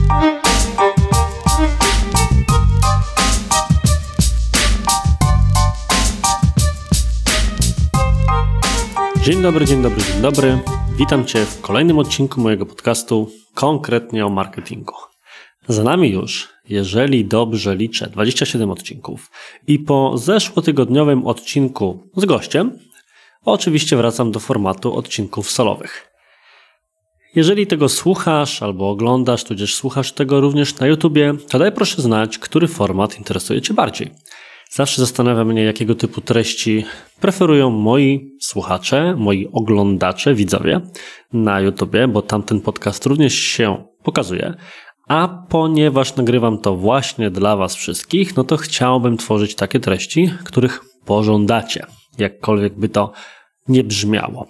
Dzień dobry, dzień dobry, dzień dobry. Witam Cię w kolejnym odcinku mojego podcastu, konkretnie o marketingu. Za nami już, jeżeli dobrze liczę, 27 odcinków i po zeszłotygodniowym odcinku z gościem, oczywiście wracam do formatu odcinków solowych. Jeżeli tego słuchasz albo oglądasz, tudzież słuchasz tego również na YouTubie, to daj proszę znać, który format interesuje Cię bardziej. Zawsze zastanawia mnie, jakiego typu treści preferują moi słuchacze, moi oglądacze, widzowie na YouTubie, bo tam ten podcast również się pokazuje. A ponieważ nagrywam to właśnie dla Was wszystkich, no to chciałbym tworzyć takie treści, których pożądacie, jakkolwiek by to nie brzmiało.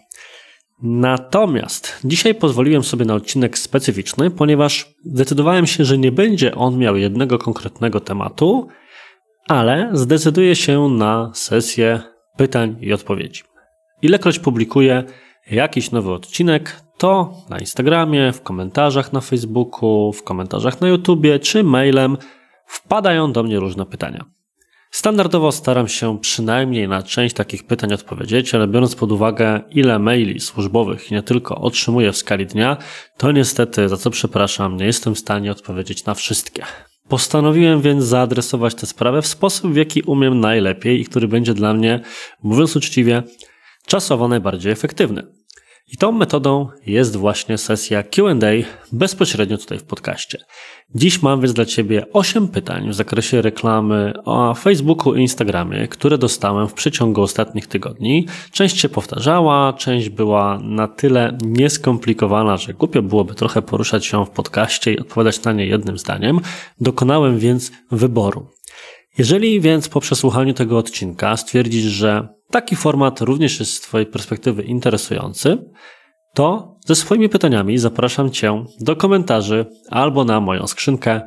Natomiast dzisiaj pozwoliłem sobie na odcinek specyficzny, ponieważ zdecydowałem się, że nie będzie on miał jednego konkretnego tematu, ale zdecyduję się na sesję pytań i odpowiedzi. Ilekroć publikuję jakiś nowy odcinek, to na Instagramie, w komentarzach na Facebooku, w komentarzach na YouTubie czy mailem wpadają do mnie różne pytania. Standardowo staram się przynajmniej na część takich pytań odpowiedzieć, ale biorąc pod uwagę, ile maili służbowych i nie tylko otrzymuję w skali dnia, to niestety, za co przepraszam, nie jestem w stanie odpowiedzieć na wszystkie. Postanowiłem więc zaadresować tę sprawę w sposób, w jaki umiem najlepiej i który będzie dla mnie, mówiąc uczciwie, czasowo najbardziej efektywny. I tą metodą jest właśnie sesja Q&A bezpośrednio tutaj w podcaście. Dziś mam więc dla Ciebie 8 pytań w zakresie reklamy o Facebooku i Instagramie, które dostałem w przeciągu ostatnich tygodni. Część się powtarzała, część była na tyle nieskomplikowana, że głupio byłoby trochę poruszać się w podcaście i odpowiadać na nie jednym zdaniem. Dokonałem więc wyboru. Jeżeli więc po przesłuchaniu tego odcinka stwierdzisz, że taki format również jest z Twojej perspektywy interesujący, to ze swoimi pytaniami zapraszam Cię do komentarzy albo na moją skrzynkę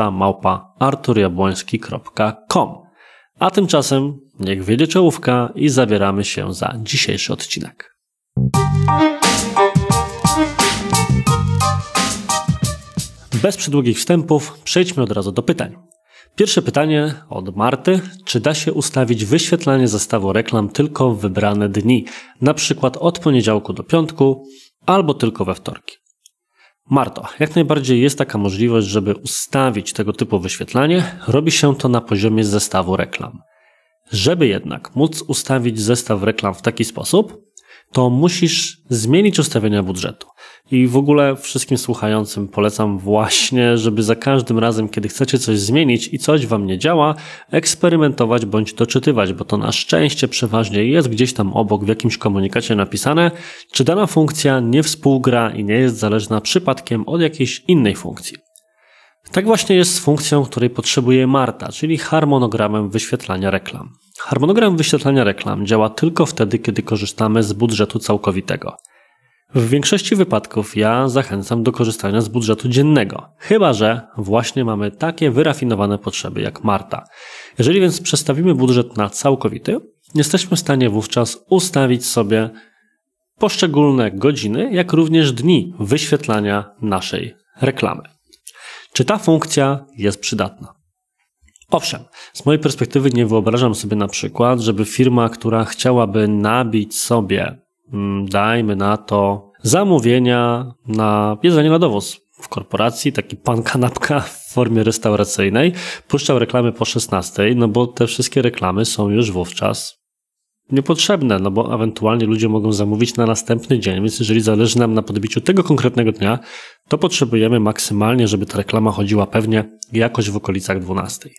poczta@arturjabłoński.com. A tymczasem niech wiedzie czołówka i zabieramy się za dzisiejszy odcinek. Bez przydługich wstępów przejdźmy od razu do pytań. Pierwsze pytanie od Marty. Czy da się ustawić wyświetlanie zestawu reklam tylko w wybrane dni, na przykład od poniedziałku do piątku albo tylko we wtorki? Marto, jak najbardziej jest taka możliwość, żeby ustawić tego typu wyświetlanie. Robi się to na poziomie zestawu reklam. Żeby jednak móc ustawić zestaw reklam w taki sposób, to musisz zmienić ustawienia budżetu. I w ogóle wszystkim słuchającym polecam właśnie, żeby za każdym razem, kiedy chcecie coś zmienić i coś Wam nie działa, eksperymentować bądź doczytywać, bo to na szczęście przeważnie jest gdzieś tam obok w jakimś komunikacie napisane, czy dana funkcja nie współgra i nie jest zależna przypadkiem od jakiejś innej funkcji. Tak właśnie jest z funkcją, której potrzebuje Marta, czyli harmonogramem wyświetlania reklam. Harmonogram wyświetlania reklam działa tylko wtedy, kiedy korzystamy z budżetu całkowitego. W większości wypadków ja zachęcam do korzystania z budżetu dziennego, chyba że właśnie mamy takie wyrafinowane potrzeby jak Marta. Jeżeli więc przestawimy budżet na całkowity, jesteśmy w stanie wówczas ustawić sobie poszczególne godziny, jak również dni wyświetlania naszej reklamy. Czy ta funkcja jest przydatna? Owszem, z mojej perspektywy nie wyobrażam sobie na przykład, żeby firma, która chciałaby nabić sobie, dajmy na to, zamówienia na jedzenie na dowóz w korporacji, taki pan kanapka w formie restauracyjnej, puszczał reklamy po 16, no bo te wszystkie reklamy są już wówczas niepotrzebne, no bo ewentualnie ludzie mogą zamówić na następny dzień, więc jeżeli zależy nam na podbiciu tego konkretnego dnia, to potrzebujemy maksymalnie, żeby ta reklama chodziła pewnie jakoś w okolicach 12.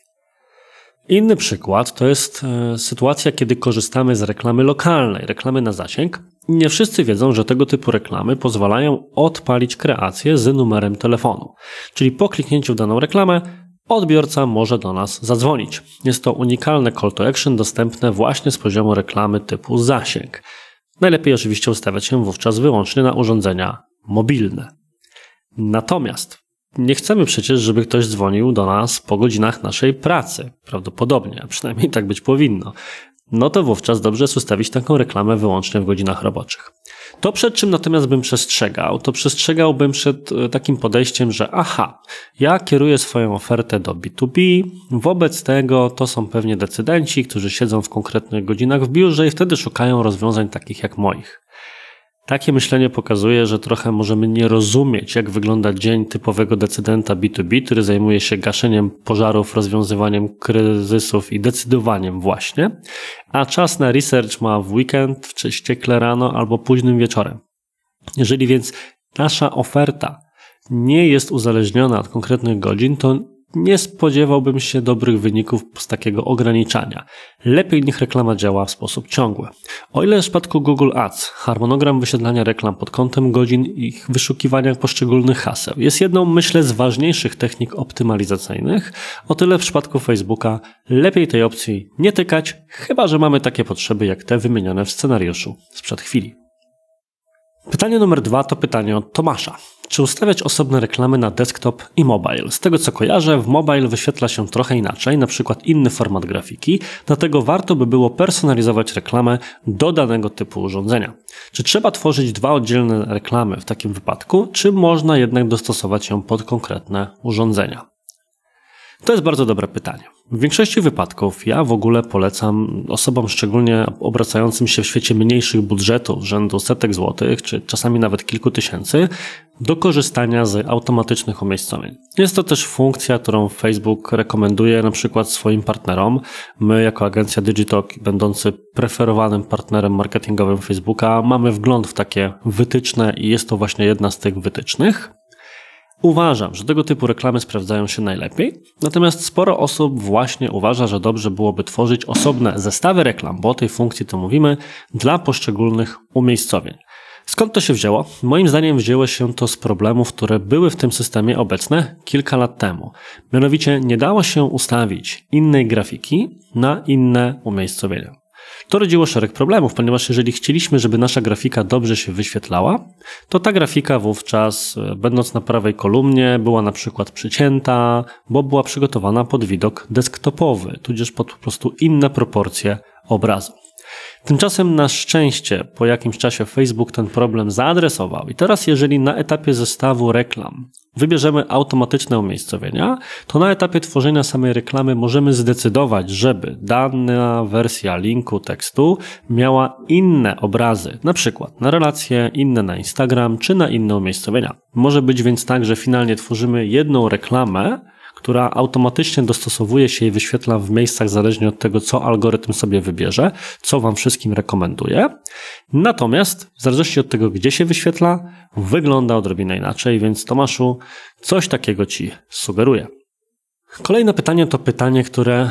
Inny przykład to jest sytuacja, kiedy korzystamy z reklamy lokalnej, reklamy na zasięg. Nie wszyscy wiedzą, że tego typu reklamy pozwalają odpalić kreację z numerem telefonu. Czyli po kliknięciu w daną reklamę odbiorca może do nas zadzwonić. Jest to unikalne call to action dostępne właśnie z poziomu reklamy typu zasięg. Najlepiej oczywiście ustawiać się wówczas wyłącznie na urządzenia mobilne. Natomiast nie chcemy przecież, żeby ktoś dzwonił do nas po godzinach naszej pracy. Prawdopodobnie, a przynajmniej tak być powinno. no to wówczas dobrze jest ustawić taką reklamę wyłącznie w godzinach roboczych. To przed czym natomiast bym przestrzegał, to przestrzegałbym przed takim podejściem, że ja kieruję swoją ofertę do B2B, wobec tego to są pewnie decydenci, którzy siedzą w konkretnych godzinach w biurze i wtedy szukają rozwiązań takich jak moich. Takie myślenie pokazuje, że trochę możemy nie rozumieć, jak wygląda dzień typowego decydenta B2B, który zajmuje się gaszeniem pożarów, rozwiązywaniem kryzysów i decydowaniem właśnie, a czas na research ma w weekend, czy ściekle rano albo późnym wieczorem. Jeżeli więc nasza oferta nie jest uzależniona od konkretnych godzin, to nie spodziewałbym się dobrych wyników z takiego ograniczania. Lepiej niech reklama działa w sposób ciągły. O ile w przypadku Google Ads harmonogram wyświetlania reklam pod kątem godzin i ich wyszukiwania poszczególnych haseł jest jedną, myślę, z ważniejszych technik optymalizacyjnych, o tyle w przypadku Facebooka lepiej tej opcji nie tykać, chyba że mamy takie potrzeby jak te wymienione w scenariuszu sprzed chwili. Pytanie numer 2 to pytanie od Tomasza. Czy ustawiać osobne reklamy na desktop i mobile? Z tego co kojarzę, w mobile wyświetla się trochę inaczej, na przykład inny format grafiki, dlatego warto by było personalizować reklamę do danego typu urządzenia. Czy trzeba tworzyć 2 oddzielne reklamy w takim wypadku, czy można jednak dostosować ją pod konkretne urządzenia? To jest bardzo dobre pytanie. W większości wypadków ja w ogóle polecam osobom szczególnie obracającym się w świecie mniejszych budżetów, rzędu setek złotych, czy czasami nawet kilku tysięcy, do korzystania z automatycznych umiejscowień. Jest to też funkcja, którą Facebook rekomenduje na przykład swoim partnerom. My jako agencja Digitalk, będący preferowanym partnerem marketingowym Facebooka, mamy wgląd w takie wytyczne i jest to właśnie jedna z tych wytycznych. Uważam, że tego typu reklamy sprawdzają się najlepiej, natomiast sporo osób właśnie uważa, że dobrze byłoby tworzyć osobne zestawy reklam, bo o tej funkcji to mówimy, dla poszczególnych umiejscowień. Skąd to się wzięło? Moim zdaniem wzięło się to z problemów, które były w tym systemie obecne kilka lat temu. Mianowicie nie dało się ustawić innej grafiki na inne umiejscowienia. To rodziło szereg problemów, ponieważ jeżeli chcieliśmy, żeby nasza grafika dobrze się wyświetlała, to ta grafika wówczas, będąc na prawej kolumnie, była na przykład przycięta, bo była przygotowana pod widok desktopowy, tudzież pod po prostu inne proporcje obrazu. Tymczasem na szczęście po jakimś czasie Facebook ten problem zaadresował i teraz jeżeli na etapie zestawu reklam wybierzemy automatyczne umiejscowienia, to na etapie tworzenia samej reklamy możemy zdecydować, żeby dana wersja linku tekstu miała inne obrazy, na przykład na relacje, inne na Instagram czy na inne umiejscowienia. Może być więc tak, że finalnie tworzymy jedną reklamę, która automatycznie dostosowuje się i wyświetla w miejscach zależnie od tego, co algorytm sobie wybierze, co Wam wszystkim rekomenduje. Natomiast w zależności od tego, gdzie się wyświetla, wygląda odrobinę inaczej, więc Tomaszu, coś takiego Ci sugeruję. Kolejne pytanie to pytanie, które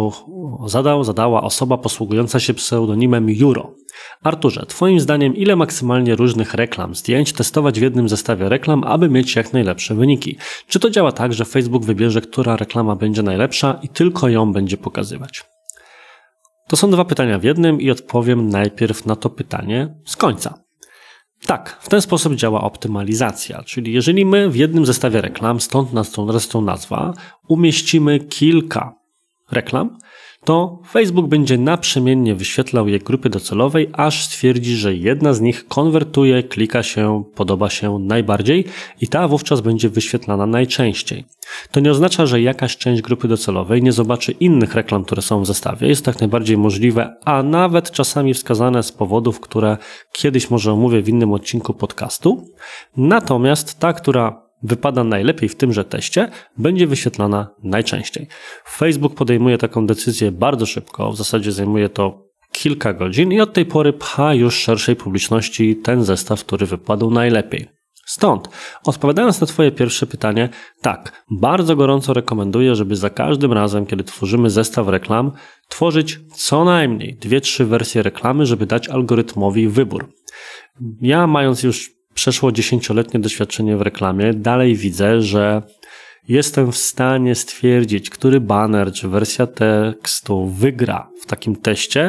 zadała osoba posługująca się pseudonimem Juro. Arturze, Twoim zdaniem ile maksymalnie różnych reklam, zdjęć testować w jednym zestawie reklam, aby mieć jak najlepsze wyniki? Czy to działa tak, że Facebook wybierze, która reklama będzie najlepsza i tylko ją będzie pokazywać? To są 2 pytania w jednym i odpowiem najpierw na to pytanie z końca. Tak, w ten sposób działa optymalizacja, czyli jeżeli my w jednym zestawie reklam, stąd nazwa, umieścimy kilka reklam, to Facebook będzie naprzemiennie wyświetlał je grupy docelowej, aż stwierdzi, że jedna z nich konwertuje, klika się, podoba się najbardziej i ta wówczas będzie wyświetlana najczęściej. To nie oznacza, że jakaś część grupy docelowej nie zobaczy innych reklam, które są w zestawie. Jest to jak najbardziej możliwe, a nawet czasami wskazane z powodów, które kiedyś może omówię w innym odcinku podcastu. Natomiast ta, która wypada najlepiej w tymże teście, będzie wyświetlana najczęściej. Facebook podejmuje taką decyzję bardzo szybko, w zasadzie zajmuje to kilka godzin i od tej pory pcha już szerszej publiczności ten zestaw, który wypadł najlepiej. Stąd, odpowiadając na Twoje pierwsze pytanie, tak, bardzo gorąco rekomenduję, żeby za każdym razem, kiedy tworzymy zestaw reklam, tworzyć co najmniej 2-3 wersje reklamy, żeby dać algorytmowi wybór. Ja, mając już przeszło 10-letnie doświadczenie w reklamie, dalej widzę, że jestem w stanie stwierdzić, który baner czy wersja tekstu wygra w takim teście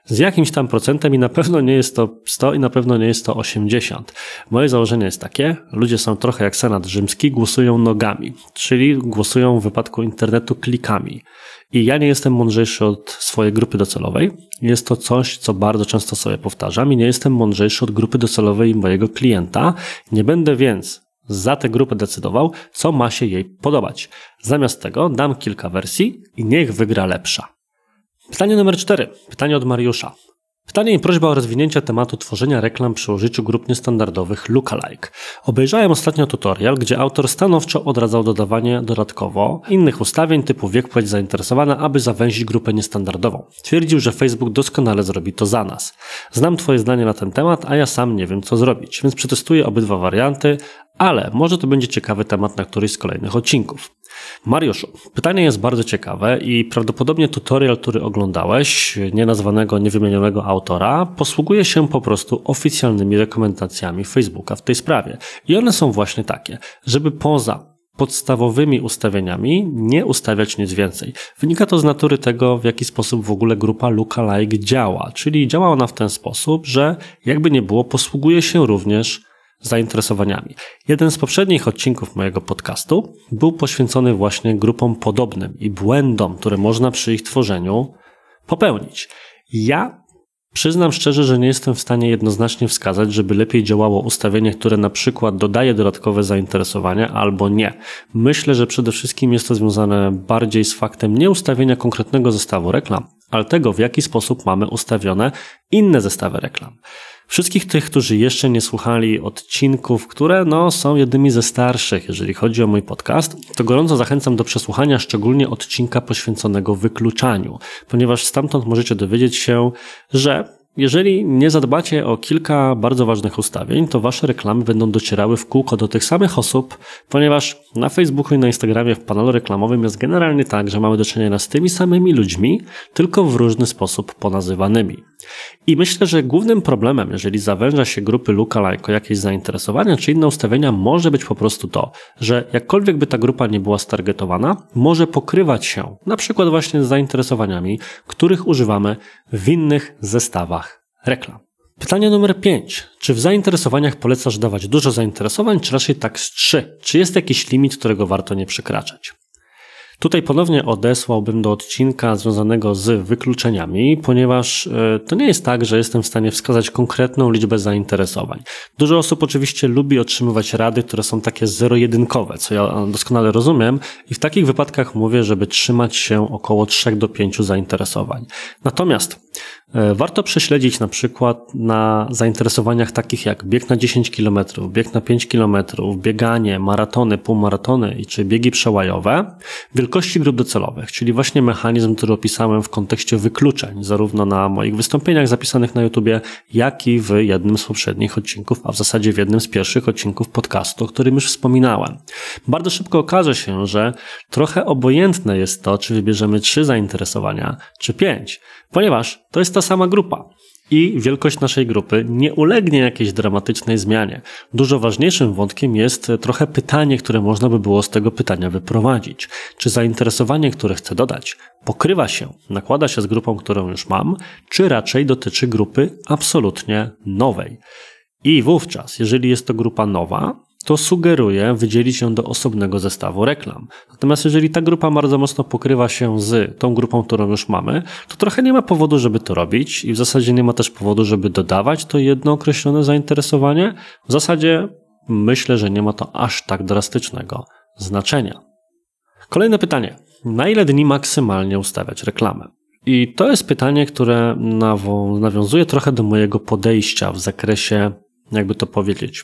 z jakimś tam procentem i na pewno nie jest to 100 i na pewno nie jest to 80. Moje założenie jest takie, ludzie są trochę jak Senat rzymski, głosują nogami, czyli głosują w wypadku internetu klikami. I ja nie jestem mądrzejszy od swojej grupy docelowej. Jest to coś, co bardzo często sobie powtarzam i nie jestem mądrzejszy od grupy docelowej mojego klienta. Nie będę więc za tę grupę decydował, co ma się jej podobać. Zamiast tego dam kilka wersji i niech wygra lepsza. Pytanie numer 4. Pytanie od Mariusza. Pytanie i prośba o rozwinięcie tematu tworzenia reklam przy użyciu grup niestandardowych lookalike. Obejrzałem ostatnio tutorial, gdzie autor stanowczo odradzał dodawanie dodatkowo innych ustawień typu wiek, płeć zainteresowana, aby zawęzić grupę niestandardową. Twierdził, że Facebook doskonale zrobi to za nas. Znam Twoje zdanie na ten temat, a ja sam nie wiem, co zrobić, więc przetestuję obydwa warianty, ale może to będzie ciekawy temat na któryś z kolejnych odcinków. Mariuszu, pytanie jest bardzo ciekawe i prawdopodobnie tutorial, który oglądałeś, nienazwanego, niewymienionego autora, posługuje się po prostu oficjalnymi rekomendacjami Facebooka w tej sprawie. I one są właśnie takie, żeby poza podstawowymi ustawieniami nie ustawiać nic więcej. Wynika to z natury tego, w jaki sposób w ogóle grupa lookalike działa, czyli działa ona w ten sposób, że jakby nie było, posługuje się również zainteresowaniami. Jeden z poprzednich odcinków mojego podcastu był poświęcony właśnie grupom podobnym i błędom, które można przy ich tworzeniu popełnić. Ja przyznam szczerze, że nie jestem w stanie jednoznacznie wskazać, żeby lepiej działało ustawienie, które na przykład dodaje dodatkowe zainteresowania albo nie. Myślę, że przede wszystkim jest to związane bardziej z faktem nie ustawienia konkretnego zestawu reklam, ale tego, w jaki sposób mamy ustawione inne zestawy reklam. Wszystkich tych, którzy jeszcze nie słuchali odcinków, które są jednymi ze starszych, jeżeli chodzi o mój podcast, to gorąco zachęcam do przesłuchania szczególnie odcinka poświęconego wykluczaniu, ponieważ stamtąd możecie dowiedzieć się, że jeżeli nie zadbacie o kilka bardzo ważnych ustawień, to wasze reklamy będą docierały w kółko do tych samych osób, ponieważ na Facebooku i na Instagramie w panelu reklamowym jest generalnie tak, że mamy do czynienia z tymi samymi ludźmi, tylko w różny sposób ponazywanymi. I myślę, że głównym problemem, jeżeli zawęża się grupy lookalike o jakieś zainteresowania czy inne ustawienia, może być po prostu to, że jakkolwiek by ta grupa nie była stargetowana, może pokrywać się na przykład właśnie z zainteresowaniami, których używamy w innych zestawach reklam. Pytanie numer 5. Czy w zainteresowaniach polecasz dawać dużo zainteresowań, czy raczej tak z 3? Czy jest jakiś limit, którego warto nie przekraczać? Tutaj ponownie odesłałbym do odcinka związanego z wykluczeniami, ponieważ to nie jest tak, że jestem w stanie wskazać konkretną liczbę zainteresowań. Dużo osób oczywiście lubi otrzymywać rady, które są takie zero-jedynkowe, co ja doskonale rozumiem i w takich wypadkach mówię, żeby trzymać się około 3 do 5 zainteresowań. Natomiast warto prześledzić na przykład na zainteresowaniach takich jak bieg na 10 km, bieg na 5 km, bieganie, maratony, półmaratony czy biegi przełajowe, wielkości grup docelowych, czyli właśnie mechanizm, który opisałem w kontekście wykluczeń, zarówno na moich wystąpieniach zapisanych na YouTubie, jak i w jednym z poprzednich odcinków, a w zasadzie w jednym z pierwszych odcinków podcastu, o którym już wspominałem. Bardzo szybko okaże się, że trochę obojętne jest to, czy wybierzemy 3 zainteresowania, czy 5, ponieważ to jest ta sama grupa. I wielkość naszej grupy nie ulegnie jakiejś dramatycznej zmianie. Dużo ważniejszym wątkiem jest trochę pytanie, które można by było z tego pytania wyprowadzić. Czy zainteresowanie, które chcę dodać, pokrywa się, nakłada się z grupą, którą już mam, czy raczej dotyczy grupy absolutnie nowej? I wówczas, jeżeli jest to grupa nowa, to sugeruję wydzielić ją do osobnego zestawu reklam. Natomiast jeżeli ta grupa bardzo mocno pokrywa się z tą grupą, którą już mamy, to trochę nie ma powodu, żeby to robić i w zasadzie nie ma też powodu, żeby dodawać to jedno określone zainteresowanie. W zasadzie myślę, że nie ma to aż tak drastycznego znaczenia. Kolejne pytanie. Na ile dni maksymalnie ustawiać reklamę? I to jest pytanie, które nawiązuje trochę do mojego podejścia w zakresie, jakby to powiedzieć,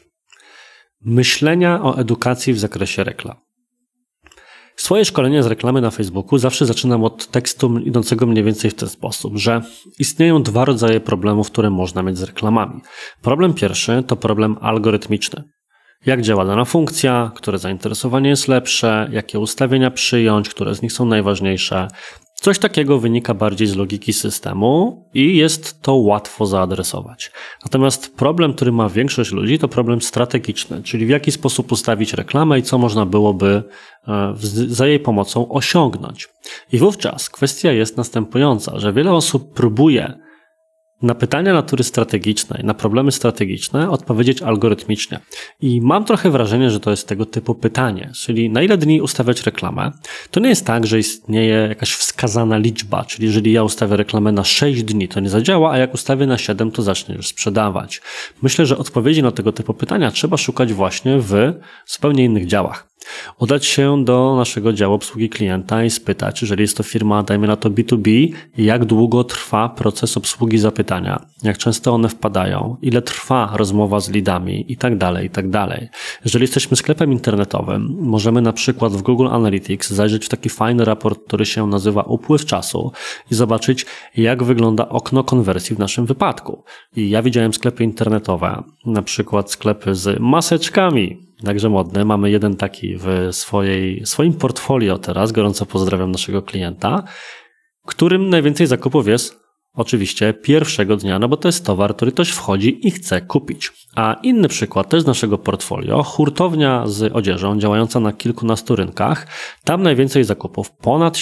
myślenia o edukacji w zakresie reklam. Swoje szkolenie z reklamy na Facebooku zawsze zaczynam od tekstu idącego mniej więcej w ten sposób, że istnieją 2 rodzaje problemów, które można mieć z reklamami. Problem pierwszy to problem algorytmiczny. Jak działa dana funkcja, które zainteresowanie jest lepsze, jakie ustawienia przyjąć, które z nich są najważniejsze. Coś takiego wynika bardziej z logiki systemu i jest to łatwo zaadresować. Natomiast problem, który ma większość ludzi, to problem strategiczny, czyli w jaki sposób ustawić reklamę i co można byłoby za jej pomocą osiągnąć. I wówczas kwestia jest następująca, że wiele osób próbuje Na pytania natury strategicznej, na problemy strategiczne odpowiedzieć algorytmicznie. I mam trochę wrażenie, że to jest tego typu pytanie, czyli na ile dni ustawiać reklamę. To nie jest tak, że istnieje jakaś wskazana liczba, czyli jeżeli ja ustawię reklamę na 6 dni, to nie zadziała, a jak ustawię na 7, to zacznie już sprzedawać. Myślę, że odpowiedzi na tego typu pytania trzeba szukać właśnie w zupełnie innych działach. Udać się do naszego działu obsługi klienta i spytać, jeżeli jest to firma, dajmy na to B2B, jak długo trwa proces obsługi zapytania, jak często one wpadają, ile trwa rozmowa z leadami i tak dalej, i tak dalej. Jeżeli jesteśmy sklepem internetowym, możemy na przykład w Google Analytics zajrzeć w taki fajny raport, który się nazywa upływ czasu i zobaczyć, jak wygląda okno konwersji w naszym wypadku. I ja widziałem sklepy internetowe, na przykład sklepy z maseczkami, także modne. Mamy jeden taki w swoim portfolio teraz, gorąco pozdrawiam naszego klienta, którym najwięcej zakupów jest oczywiście pierwszego dnia, no bo to jest towar, który ktoś wchodzi i chce kupić. A inny przykład też z naszego portfolio, hurtownia z odzieżą działająca na kilkunastu rynkach, tam najwięcej zakupów, ponad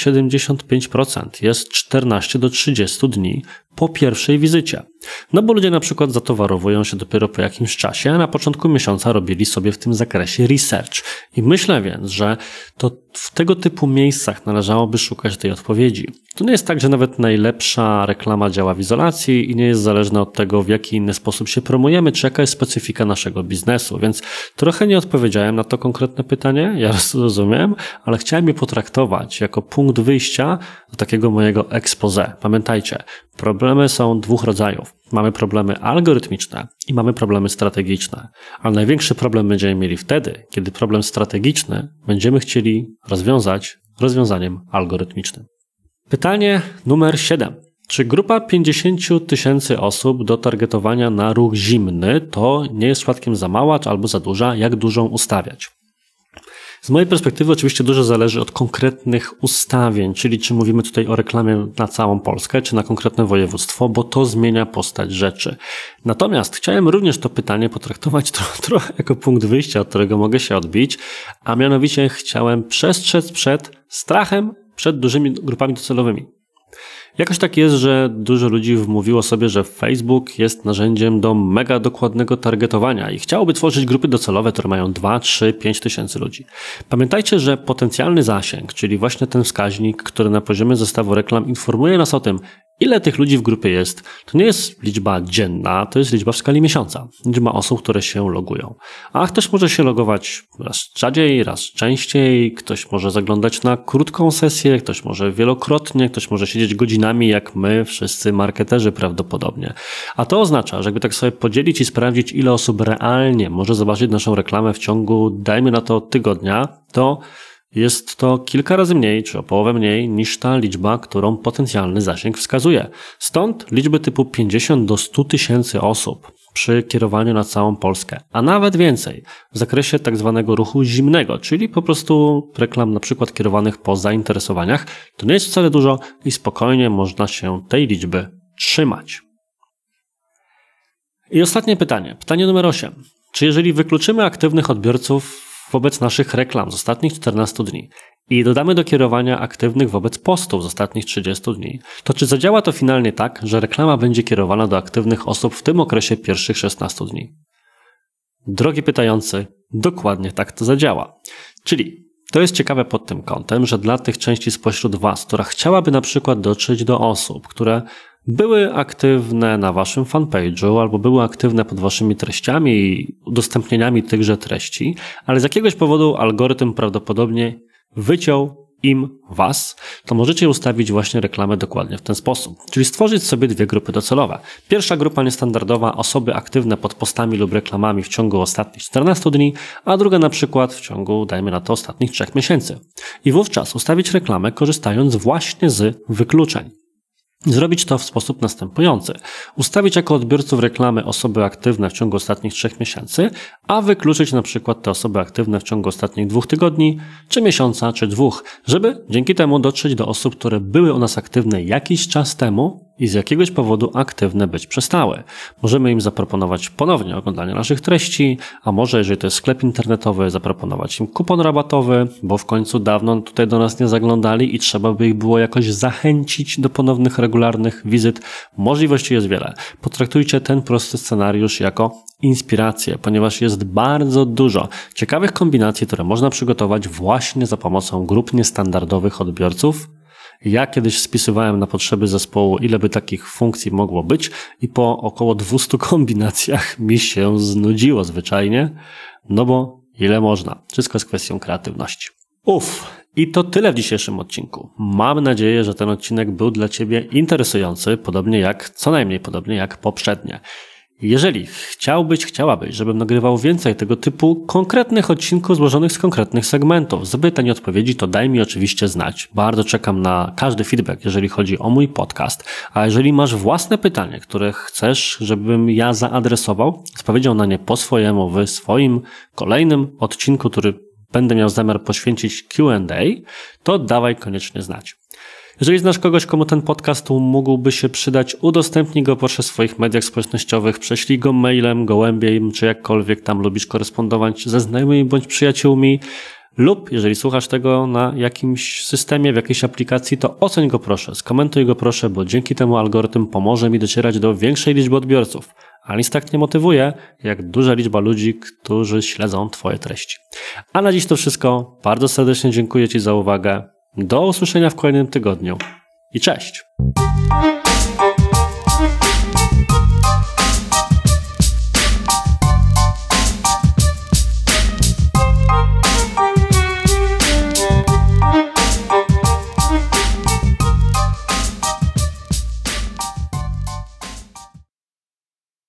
75%, jest 14 do 30 dni po pierwszej wizycie. No bo ludzie na przykład zatowarowują się dopiero po jakimś czasie, a na początku miesiąca robili sobie w tym zakresie research. I myślę więc, że to w tego typu miejscach należałoby szukać tej odpowiedzi. To nie jest tak, że nawet najlepsza reklama działa w izolacji i nie jest zależna od tego, w jaki inny sposób się promujemy, czy jaka jest specyfika naszego biznesu. Więc trochę nie odpowiedziałem na to konkretne pytanie, ja rozumiem, ale chciałem je potraktować jako punkt wyjścia do takiego mojego expose. Pamiętajcie, problemy są dwóch rodzajów. Mamy problemy algorytmiczne i mamy problemy strategiczne. Ale największy problem będziemy mieli wtedy, kiedy problem strategiczny będziemy chcieli rozwiązać rozwiązaniem algorytmicznym. Pytanie numer 7. Czy grupa 50 000 osób do targetowania na ruch zimny to nie jest przypadkiem za mała albo za duża? Jak dużą ustawiać? Z mojej perspektywy oczywiście dużo zależy od konkretnych ustawień, czyli czy mówimy tutaj o reklamie na całą Polskę, czy na konkretne województwo, bo to zmienia postać rzeczy. Natomiast chciałem również to pytanie potraktować trochę jako punkt wyjścia, od którego mogę się odbić, a mianowicie chciałem przestrzec przed strachem przed dużymi grupami docelowymi. Jakoś tak jest, że dużo ludzi wmówiło sobie, że Facebook jest narzędziem do mega dokładnego targetowania i chciałoby tworzyć grupy docelowe, które mają 2, 3, 5 tysięcy ludzi. Pamiętajcie, że potencjalny zasięg, czyli właśnie ten wskaźnik, który na poziomie zestawu reklam informuje nas o tym, ile tych ludzi w grupie jest, to nie jest liczba dzienna, to jest liczba w skali miesiąca. Liczba osób, które się logują. A ktoś może się logować raz rzadziej, raz częściej, ktoś może zaglądać na krótką sesję, ktoś może wielokrotnie, ktoś może siedzieć godzinami, jak my, wszyscy marketerzy prawdopodobnie. A to oznacza, że jakby tak sobie podzielić i sprawdzić, ile osób realnie może zobaczyć naszą reklamę w ciągu, dajmy na to, tygodnia, to jest to kilka razy mniej, czy o połowę mniej niż ta liczba, którą potencjalny zasięg wskazuje. Stąd liczby typu 50 do 100 tysięcy osób przy kierowaniu na całą Polskę, a nawet więcej w zakresie tak zwanego ruchu zimnego, czyli po prostu reklam na przykład kierowanych po zainteresowaniach, to nie jest wcale dużo i spokojnie można się tej liczby trzymać. I ostatnie pytanie, pytanie numer 8. Czy jeżeli wykluczymy aktywnych odbiorców wobec naszych reklam z ostatnich 14 dni i dodamy do kierowania aktywnych wobec postów z ostatnich 30 dni, to czy zadziała to finalnie tak, że reklama będzie kierowana do aktywnych osób w tym okresie pierwszych 16 dni? Drogi pytający, dokładnie tak to zadziała. Czyli to jest ciekawe pod tym kątem, że dla tych części spośród Was, która chciałaby na przykład dotrzeć do osób, które były aktywne na Waszym fanpage'u albo były aktywne pod Waszymi treściami i udostępnieniami tychże treści, ale z jakiegoś powodu algorytm prawdopodobnie wyciął im Was, to możecie ustawić właśnie reklamę dokładnie w ten sposób. Czyli stworzyć sobie dwie grupy docelowe. Pierwsza grupa niestandardowa, osoby aktywne pod postami lub reklamami w ciągu ostatnich 14 dni, a druga na przykład w ciągu, dajmy na to, ostatnich 3 miesięcy. I wówczas ustawić reklamę korzystając właśnie z wykluczeń. Zrobić to w sposób następujący. Ustawić jako odbiorców reklamy osoby aktywne w ciągu ostatnich 3 miesięcy, a wykluczyć na przykład te osoby aktywne w ciągu ostatnich 2 tygodni, czy miesiąca, czy 2, żeby dzięki temu dotrzeć do osób, które były u nas aktywne jakiś czas temu i z jakiegoś powodu aktywne być przestały. Możemy im zaproponować ponownie oglądanie naszych treści, a może jeżeli to jest sklep internetowy, zaproponować im kupon rabatowy, bo w końcu dawno tutaj do nas nie zaglądali i trzeba by ich było jakoś zachęcić do ponownych, regularnych wizyt. Możliwości jest wiele. Potraktujcie ten prosty scenariusz jako inspirację, ponieważ jest bardzo dużo ciekawych kombinacji, które można przygotować właśnie za pomocą grup niestandardowych odbiorców. Ja kiedyś spisywałem na potrzeby zespołu, ile by takich funkcji mogło być i po około 200 kombinacjach mi się znudziło zwyczajnie, no bo ile można. Wszystko jest kwestią kreatywności. I to tyle w dzisiejszym odcinku. Mam nadzieję, że ten odcinek był dla Ciebie interesujący, co najmniej podobnie jak poprzednie. Jeżeli chciałabyś, żebym nagrywał więcej tego typu konkretnych odcinków złożonych z konkretnych segmentów z pytań i odpowiedzi, to daj mi oczywiście znać. Bardzo czekam na każdy feedback, jeżeli chodzi o mój podcast. A jeżeli masz własne pytanie, które chcesz, żebym ja zaadresował, odpowiedział na nie po swojemu w swoim kolejnym odcinku, który będę miał zamiar poświęcić Q&A, to dawaj koniecznie znać. Jeżeli znasz kogoś, komu ten podcast mógłby się przydać, udostępnij go proszę w swoich mediach społecznościowych, prześlij go mailem, gołębiem, czy jakkolwiek tam lubisz korespondować ze znajomymi bądź przyjaciółmi. Lub jeżeli słuchasz tego na jakimś systemie, w jakiejś aplikacji, to oceń go proszę, skomentuj go proszę, bo dzięki temu algorytm pomoże mi docierać do większej liczby odbiorców. A nic tak nie motywuje, jak duża liczba ludzi, którzy śledzą Twoje treści. A na dziś to wszystko. Bardzo serdecznie dziękuję Ci za uwagę. Do usłyszenia w kolejnym tygodniu i cześć!